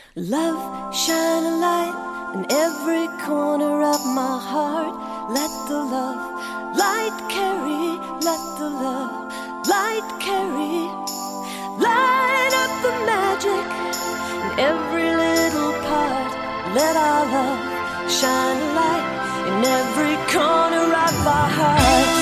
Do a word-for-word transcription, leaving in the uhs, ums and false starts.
Love, shine a light in every corner of my heart. Let the love light carry, let the love light carry. Light up the magic in every little part. Let our love shine a light in every corner of our heart.